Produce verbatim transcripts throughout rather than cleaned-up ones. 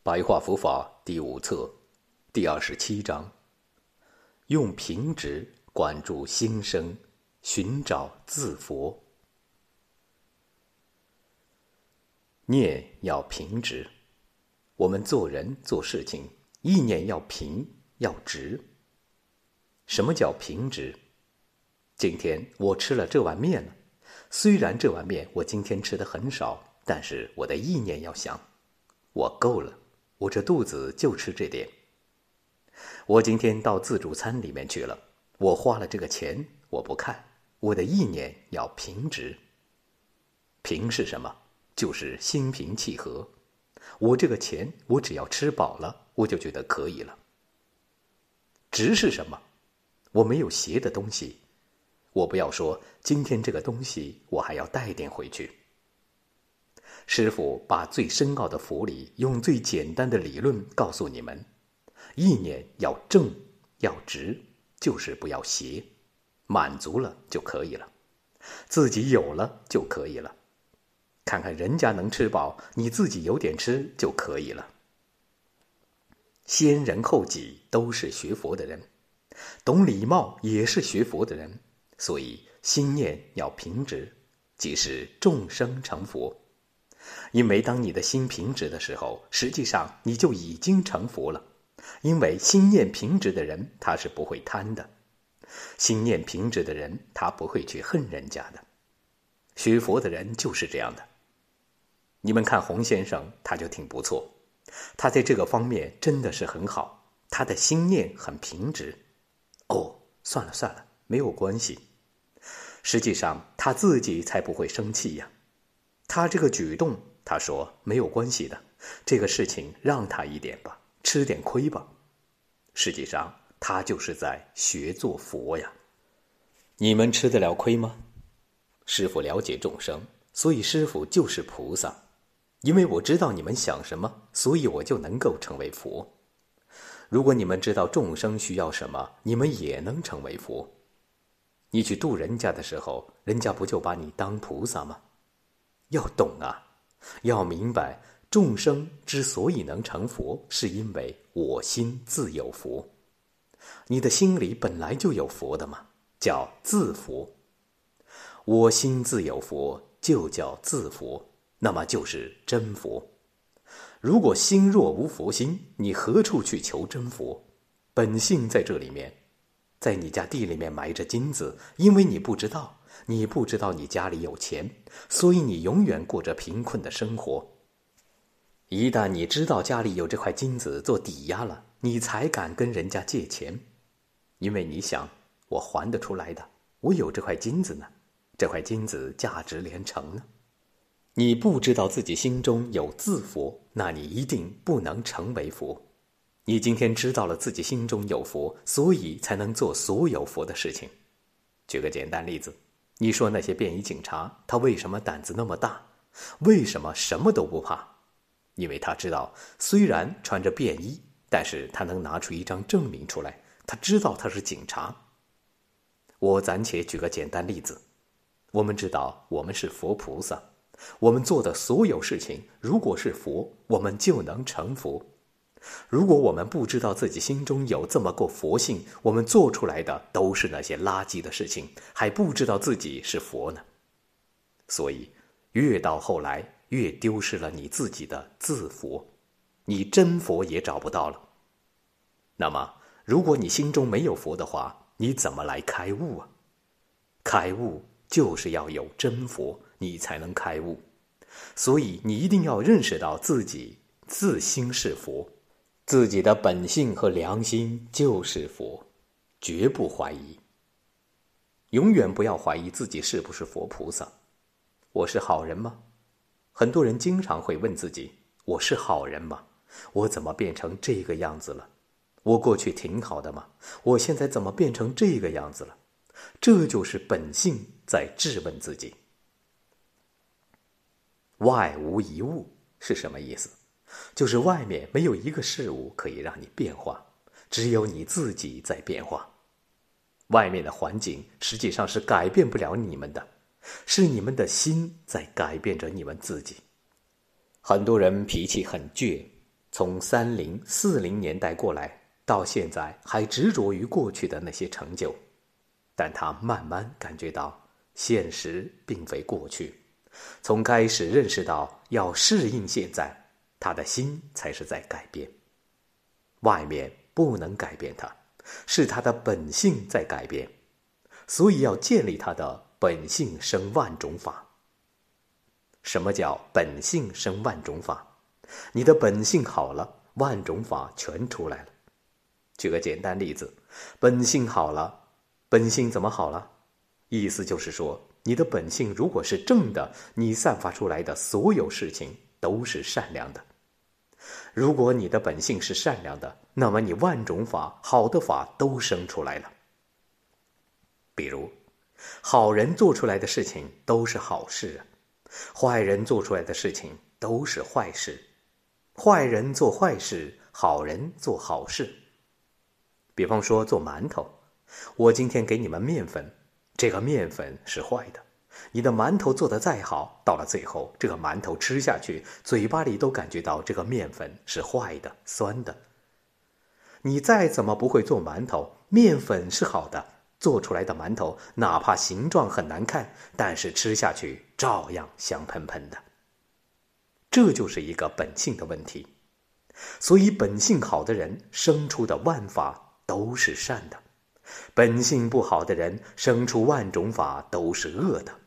白话佛法第五册第二十七章，用平直管住心生，寻找自佛。念要平直，我们做人做事情，意念要平要直。什么叫平直？今天我吃了这碗面了，虽然这碗面我今天吃的很少，但是我的意念要想，我够了，我这肚子就吃这点。我今天到自助餐里面去了，我花了这个钱，我不看，我的意念要平直。平是什么？就是心平气和。我这个钱，我只要吃饱了，我就觉得可以了。直是什么？我没有邪的东西，我不要说今天这个东西我还要带点回去。师父把最深奥的佛理用最简单的理论告诉你们，意念要正要直，就是不要邪，满足了就可以了，自己有了就可以了。看看人家能吃饱，你自己有点吃就可以了。先人后己都是学佛的人，懂礼貌也是学佛的人，所以心念要平直，即是众生成佛。因为当你的心平直的时候，实际上你就已经成佛了。因为心念平直的人，他是不会贪的。心念平直的人，他不会去恨人家的。学佛的人就是这样的。你们看洪先生，他就挺不错，他在这个方面真的是很好，他的心念很平直。哦，算了算了，没有关系。实际上他自己才不会生气呀。他这个举动，他说没有关系的，这个事情让他一点吧，吃点亏吧。实际上他就是在学做佛呀。你们吃得了亏吗？师父了解众生，所以师父就是菩萨。因为我知道你们想什么，所以我就能够成为佛。如果你们知道众生需要什么，你们也能成为佛。你去度人家的时候，人家不就把你当菩萨吗？要懂啊，要明白，众生之所以能成佛，是因为我心自有佛。你的心里本来就有佛的嘛，叫自佛。我心自有佛，就叫自佛，那么就是真佛。如果心若无佛心，你何处去求真佛？本性在这里面，在你家地里面埋着金子，因为你不知道，你不知道你家里有钱，所以你永远过着贫困的生活。一旦你知道家里有这块金子做抵押了，你才敢跟人家借钱，因为你想，我还得出来的，我有这块金子呢，这块金子价值连城呢。你不知道自己心中有自佛，那你一定不能成为佛。你今天知道了自己心中有佛，所以才能做所有佛的事情。举个简单例子，你说那些便衣警察，他为什么胆子那么大？为什么什么都不怕？因为他知道，虽然穿着便衣，但是他能拿出一张证明出来，他知道他是警察。我暂且举个简单例子，我们知道我们是佛菩萨，我们做的所有事情，如果是佛，我们就能成佛。如果我们不知道自己心中有这么个佛性，我们做出来的都是那些垃圾的事情，还不知道自己是佛呢。所以越到后来，越丢失了你自己的自佛，你真佛也找不到了。那么如果你心中没有佛的话，你怎么来开悟啊？开悟就是要有真佛，你才能开悟。所以你一定要认识到自己自心是佛，自己的本性和良心就是佛，绝不怀疑。永远不要怀疑自己是不是佛菩萨。我是好人吗？很多人经常会问自己，我是好人吗？我怎么变成这个样子了？我过去挺好的吗？我现在怎么变成这个样子了？这就是本性在质问自己。外无一物是什么意思？就是外面没有一个事物可以让你变化，只有你自己在变化。外面的环境实际上是改变不了你们的，是你们的心在改变着你们自己。很多人脾气很倔， 从三零、四零年代过来，到现在还执着于过去的那些成就，但他慢慢感觉到现实并非过去，从开始认识到要适应现在，他的心才是在改变。外面不能改变他，是他的本性在改变，所以要建立他的本性生万种法。什么叫本性生万种法？你的本性好了，万种法全出来了。举个简单例子，本性好了，本性怎么好了？意思就是说，你的本性如果是正的，你散发出来的所有事情都是善良的。如果你的本性是善良的，那么你万种法、好的法都生出来了。比如，好人做出来的事情都是好事啊，坏人做出来的事情都是坏事。坏人做坏事，好人做好事。比方说做馒头，我今天给你们面粉，这个面粉是坏的。你的馒头做得再好，到了最后，这个馒头吃下去，嘴巴里都感觉到这个面粉是坏的、酸的。你再怎么不会做馒头，面粉是好的，做出来的馒头哪怕形状很难看，但是吃下去照样香喷喷的。这就是一个本性的问题。所以本性好的人生出的万法都是善的，本性不好的人生出万种法都是恶的。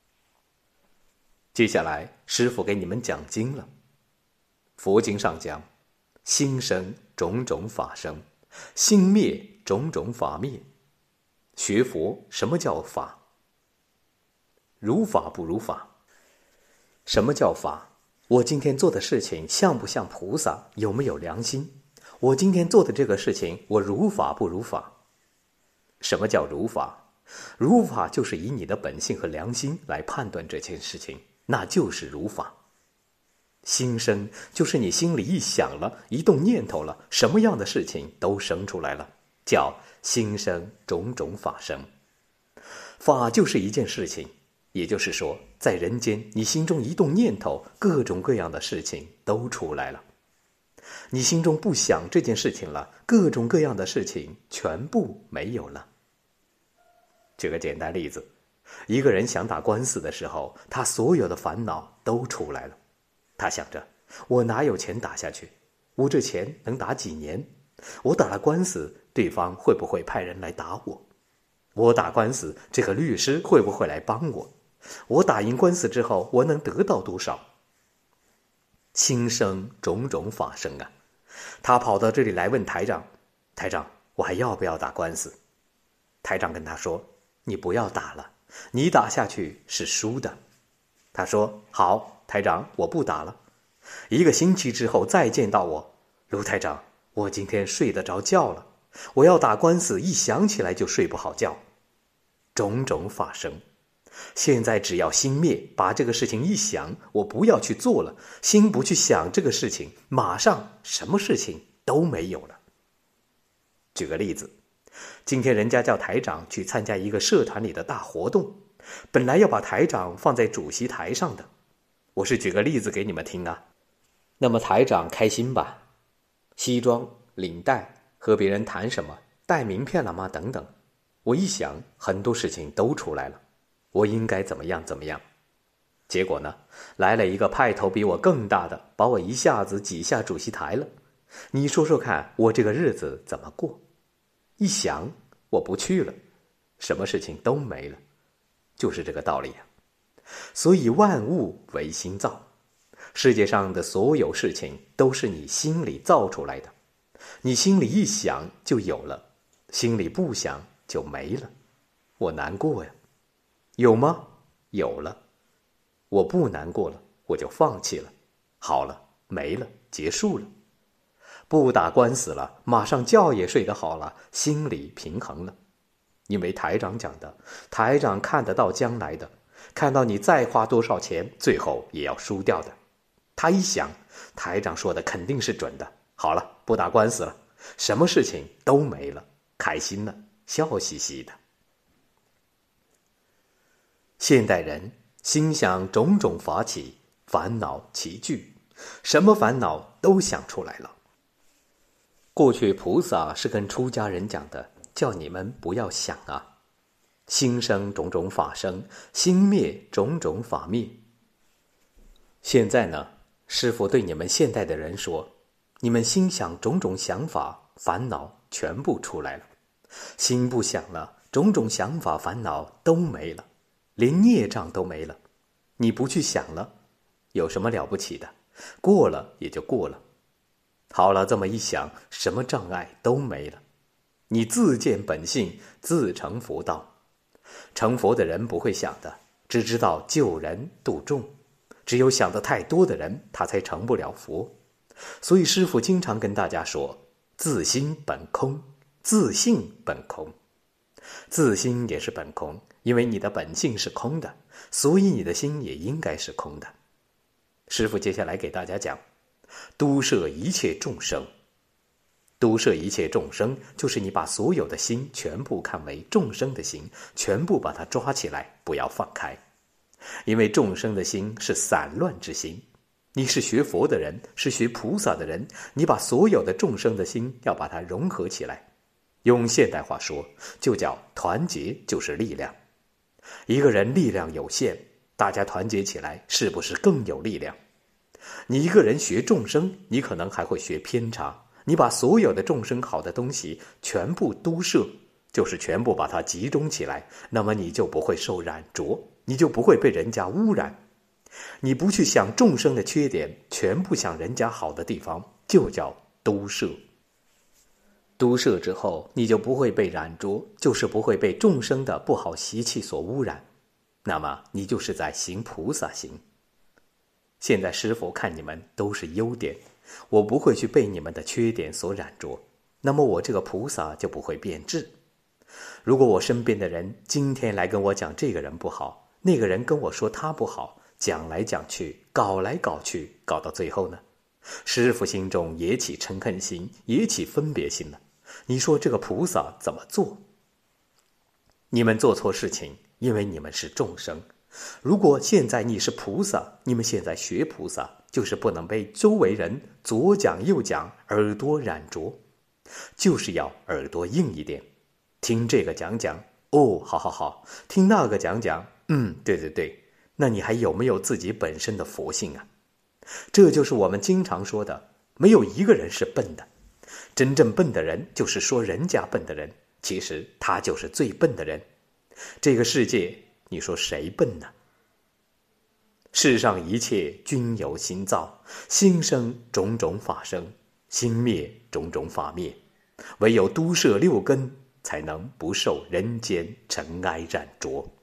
接下来师父给你们讲经了。佛经上讲，心生种种法生，心灭种种法灭。学佛什么叫法？如法不如法。什么叫法？我今天做的事情像不像菩萨，有没有良心？我今天做的这个事情，我如法不如法？什么叫如法？如法就是以你的本性和良心来判断这件事情，那就是如法。心生就是你心里一想了，一动念头了，什么样的事情都生出来了，叫心生种种法生。法就是一件事情，也就是说，在人间你心中一动念头，各种各样的事情都出来了。你心中不想这件事情了，各种各样的事情全部没有了。举个简单例子，一个人想打官司的时候，他所有的烦恼都出来了。他想着，我哪有钱打下去？我这钱能打几年？我打了官司，对方会不会派人来打我？我打官司，这个律师会不会来帮我？我打赢官司之后，我能得到多少？心生种种法生啊！他跑到这里来问台长，台长，我还要不要打官司？台长跟他说，你不要打了，你打下去是输的。他说，好，台长，我不打了。一个星期之后再见到我，卢台长，我今天睡得着觉了，我要打官司，一想起来就睡不好觉。种种法生。现在只要心灭，把这个事情一想，我不要去做了，心不去想这个事情，马上什么事情都没有了。举个例子，今天人家叫台长去参加一个社团里的大活动，本来要把台长放在主席台上的，我是举个例子给你们听啊。那么台长开心吧，西装领带，和别人谈什么，带名片了吗等等，我一想很多事情都出来了，我应该怎么样怎么样。结果呢，来了一个派头比我更大的，把我一下子挤下主席台了。你说说看，我这个日子怎么过？一想，我不去了，什么事情都没了，就是这个道理啊。所以万物唯心造，世界上的所有事情都是你心里造出来的，你心里一想就有了，心里不想就没了。我难过呀，有吗？有了。我不难过了，我就放弃了，好了，没了，结束了。不打官司了，马上觉也睡得好了，心里平衡了。因为台长讲的，台长看得到将来的，看到你再花多少钱，最后也要输掉的。他一想，台长说的肯定是准的，好了，不打官司了，什么事情都没了，开心了，笑嘻嘻的。现代人心想种种法起，烦恼齐聚， 什么烦恼都想出来了。过去菩萨是跟出家人讲的，叫你们不要想啊，心生种种法生，心灭种种法灭。现在呢，师父对你们现代的人说，你们心想种种想法，烦恼全部出来了。心不想了，种种想法烦恼都没了，连孽障都没了。你不去想了，有什么了不起的？过了也就过了。好了，这么一想，什么障碍都没了。你自见本性，自成佛道。成佛的人不会想的，只知道救人度众。只有想得太多的人，他才成不了佛。所以师父经常跟大家说，自心本空，自性本空。自心也是本空，因为你的本性是空的，所以你的心也应该是空的。师父接下来给大家讲，都摄一切众生。都摄一切众生，就是你把所有的心全部看为众生的心，全部把它抓起来，不要放开。因为众生的心是散乱之心，你是学佛的人，是学菩萨的人，你把所有的众生的心要把它融合起来。用现代话说，就叫团结就是力量。一个人力量有限，大家团结起来，是不是更有力量？你一个人学众生，你可能还会学偏差。你把所有的众生好的东西全部都摄，就是全部把它集中起来，那么你就不会受染着，你就不会被人家污染。你不去想众生的缺点，全部想人家好的地方，就叫都摄。都摄之后，你就不会被染着，就是不会被众生的不好习气所污染，那么你就是在行菩萨行。现在师父看你们都是优点，我不会去被你们的缺点所染着，那么我这个菩萨就不会变质。如果我身边的人今天来跟我讲这个人不好，那个人跟我说他不好，讲来讲去，搞来搞去，搞到最后呢，师父心中也起嗔恨心，也起分别心了。你说这个菩萨怎么做？你们做错事情，因为你们是众生。如果现在你是菩萨，你们现在学菩萨，就是不能被周围人左讲右讲，耳朵染着，就是要耳朵硬一点，听这个讲讲，哦，好好好，听那个讲讲，嗯，对对对，那你还有没有自己本身的佛性啊？这就是我们经常说的，没有一个人是笨的，真正笨的人就是说人家笨的人，其实他就是最笨的人。这个世界，你说谁笨呢？世上一切均由心造，心生种种法生，心灭种种法灭。唯有都摄六根，才能不受人间尘埃染着。